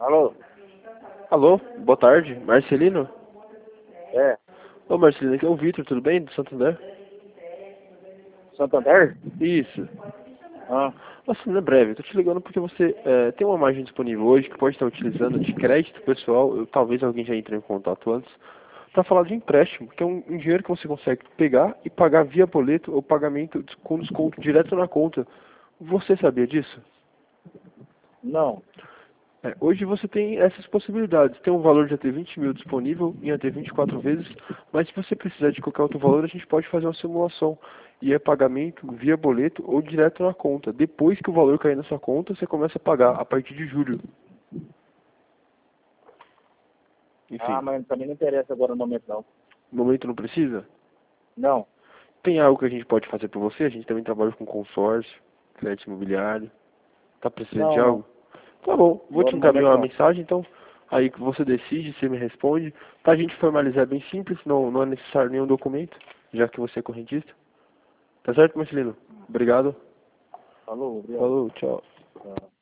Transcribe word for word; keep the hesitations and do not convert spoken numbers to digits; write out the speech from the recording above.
Alô? Alô, boa tarde, Marcelino? É. Ô Marcelino, aqui é o Vitor, tudo bem? Do Santander? Santander? Isso. Ah. Marcelino, é breve, eu tô te ligando porque você é, tem uma margem disponível hoje que pode estar utilizando de crédito pessoal, eu, talvez alguém já entre em contato antes, para falar de empréstimo, que é um, um dinheiro que você consegue pegar e pagar via boleto ou pagamento com desconto direto na conta. Você sabia disso? Não. É, hoje você tem essas possibilidades. Tem um valor de até vinte mil disponível em até vinte e quatro vezes, mas se você precisar de qualquer outro valor, a gente pode fazer uma simulação. E é pagamento via boleto ou direto na conta. Depois que o valor cair na sua conta, você começa a pagar a partir de julho. Ah, Enfim, mas pra mim não interessa agora no momento, não. no momento não precisa? Não. Tem algo que a gente pode fazer por você? A gente também trabalha com consórcio, crédito imobiliário. Tá precisando de Não, não. algo? Tá bom, vou Agora te no encaminhar momento, uma não. mensagem, então aí que você decide, você me responde. Pra gente formalizar é bem simples, não, não é necessário nenhum documento, já que você é correntista. Tá certo, Marcelino? Obrigado. Falou, obrigado. Falou, tchau. Tá.